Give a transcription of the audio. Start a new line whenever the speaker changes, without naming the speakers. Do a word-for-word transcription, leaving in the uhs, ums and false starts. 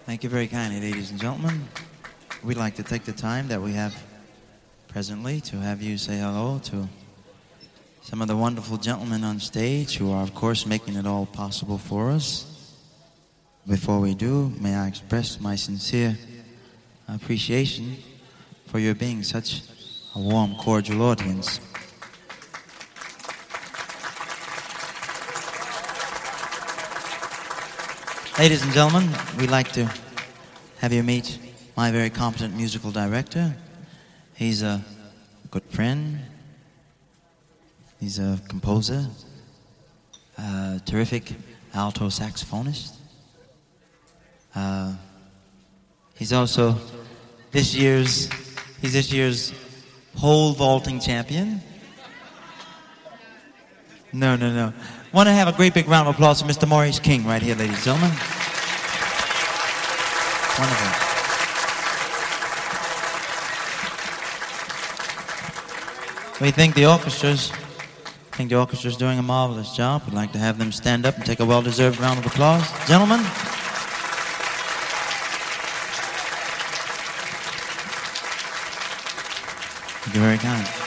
Thank you very kindly, ladies and gentlemen. We'd like to take the time that we have presently to have you say hello to some of the wonderful gentlemen on stage who are, of course, making it all possible for us. Before we do, may I express my sincere appreciation for your being such a warm, cordial audience. Ladies and gentlemen, we'd like to have you meet my very competent musical director. He's a good friend. He's a composer, a terrific alto saxophonist. Uh, he's also this year's he's this year's pole vaulting champion. No, no, no. Want to have a great big round of applause for Mister Maurice King right here, ladies and gentlemen. Wonderful. We think the orchestra's I think the orchestra's doing a marvelous job. We'd like to have them stand up and take a well-deserved round of applause. Gentlemen. Thank you very kind.